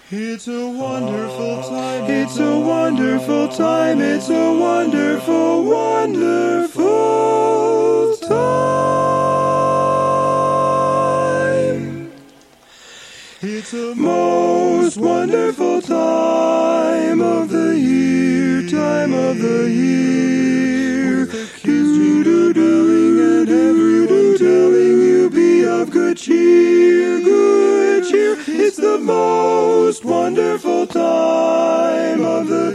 It's a wonderful time. It's a wonderful time. It's a wonderful, wonderful time. It's a most wonderful time of the year, time of the year. With the kids doodling and everyone telling you be of good cheer, good cheer. It's the most wonderful time of the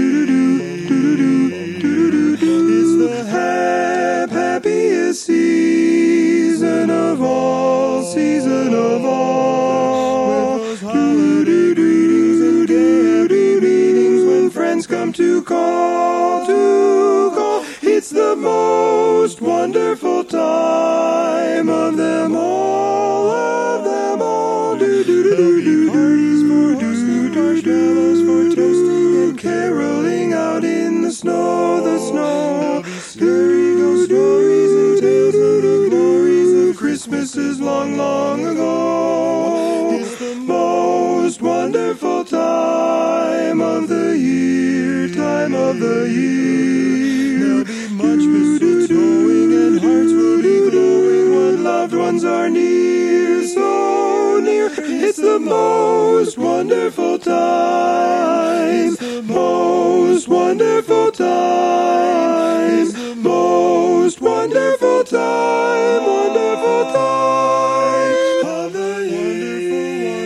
It's the happiest season of all, season of all. With those holiday greetings and gay greetings when friends come to call, to call. It's the most wonderful time of them all, of them all. Parties for hosting, marshmallows for toasting, and caroling out in the snow, the snow. Scary ghost stories and tales of the glories of Christmases long, long ago. It's the most wonderful time of the year, time of the year. There'll be much mistletoeing and hearts will be glowing when loved ones are near, so near. It's the most wonderful time, most wonderful time, most wonderful time, wonderful time of the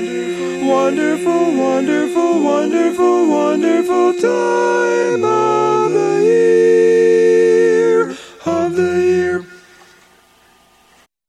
year. Wonderful, wonderful, wonderful, wonderful time of